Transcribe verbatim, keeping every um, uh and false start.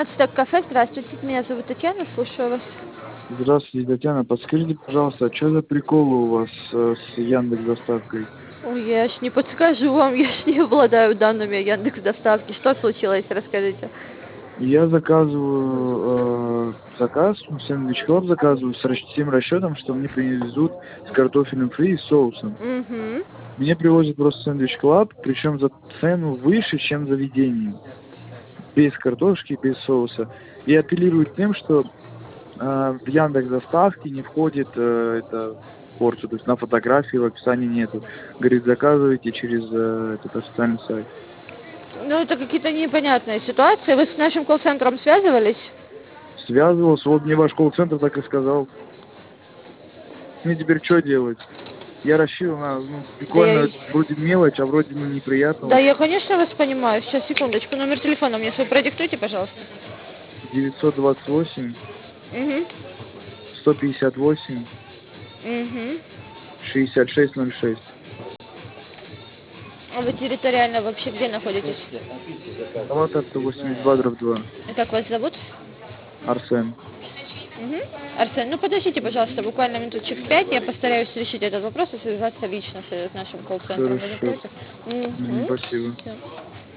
Так, кафе, здравствуйте, меня зовут Татьяна, слушаю вас. Здравствуйте, Татьяна. Подскажите, пожалуйста, а что за приколы у вас э, с Яндекс доставкой? Ой, я ж не подскажу вам, я ж не обладаю данными Яндекс Доставки. Что случилось, расскажите. Я заказываю э, заказ, ну, сэндвич клаб заказываю с расч- тем расчетом, что мне привезут с картофелем фри и соусом. Угу. Мне привозят просто сэндвич клаб, причем за цену выше, чем заведение. Без картошки, без соуса. И апеллируют тем, что э, в Яндекс доставке не входит э, это порцию, то есть на фотографии в описании нету. Говорит, заказывайте через э, этот официальный сайт. Ну, это какие-то непонятные ситуации. Вы с нашим колл-центром связывались? Связывался, вот мне ваш колл-центр так и сказал. Мне теперь что делать? Я рассчитывал на, ну, Да я, прикольно, вроде мелочь, а вроде, ну, неприятно да я, очень. конечно, вас понимаю. Сейчас, секундочку, номер телефона мне свой продиктуйте, пожалуйста. девятьсот двадцать восемь Угу. сто пятьдесят восемь Угу. шестьдесят шесть ноль шесть. А вы территориально вообще где находитесь? Палата сто восемьдесят два дробь два. И как вас зовут? Арсен. Угу. Арсен, ну подождите, пожалуйста, буквально минуточек пять, я постараюсь решить этот вопрос и связаться лично с нашим колл-центром. Вы не Хорошо. против? Мгм, Угу. спасибо. Всё.